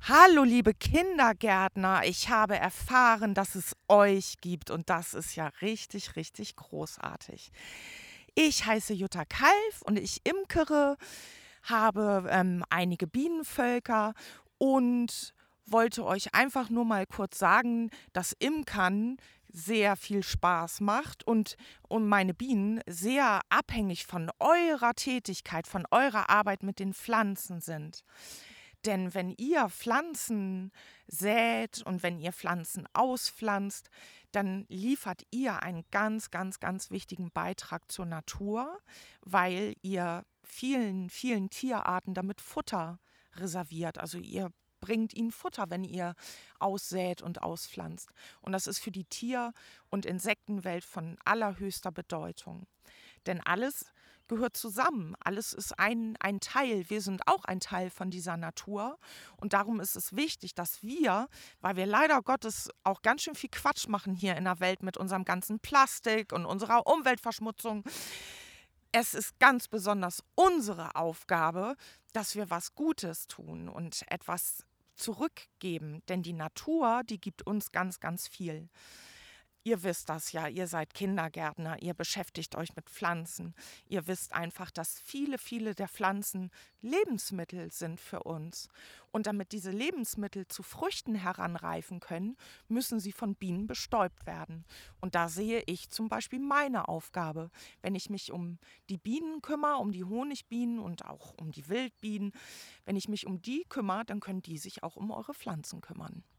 Hallo, liebe Kindergärtner. Ich habe erfahren, dass es euch gibt und das ist ja richtig, richtig großartig. Ich heiße Jutta Kalf und ich imkere, habe einige Bienenvölker und wollte euch einfach nur mal kurz sagen, dass Imkern sehr viel Spaß macht und meine Bienen sehr abhängig von eurer Tätigkeit, von eurer Arbeit mit den Pflanzen sind. Denn wenn ihr Pflanzen sät und wenn ihr Pflanzen auspflanzt, dann liefert ihr einen ganz, ganz, ganz wichtigen Beitrag zur Natur, weil ihr vielen, vielen Tierarten damit Futter reserviert. Also ihr bringt ihnen Futter, wenn ihr aussät und auspflanzt. Und das ist für die Tier- und Insektenwelt von allerhöchster Bedeutung. Denn alles gehört zusammen. Alles ist ein Teil. Wir sind auch ein Teil von dieser Natur. Und darum ist es wichtig, dass wir, weil wir leider Gottes auch ganz schön viel Quatsch machen hier in der Welt mit unserem ganzen Plastik und unserer Umweltverschmutzung, es ist ganz besonders unsere Aufgabe, dass wir was Gutes tun und etwas zurückgeben. Denn die Natur, die gibt uns ganz, ganz viel. Ihr wisst das ja, ihr seid Kindergärtner, ihr beschäftigt euch mit Pflanzen. Ihr wisst einfach, dass viele, viele der Pflanzen Lebensmittel sind für uns. Und damit diese Lebensmittel zu Früchten heranreifen können, müssen sie von Bienen bestäubt werden. Und da sehe ich zum Beispiel meine Aufgabe. Wenn ich mich um die Bienen kümmere, um die Honigbienen und auch um die Wildbienen, wenn ich mich um die kümmere, dann können die sich auch um eure Pflanzen kümmern.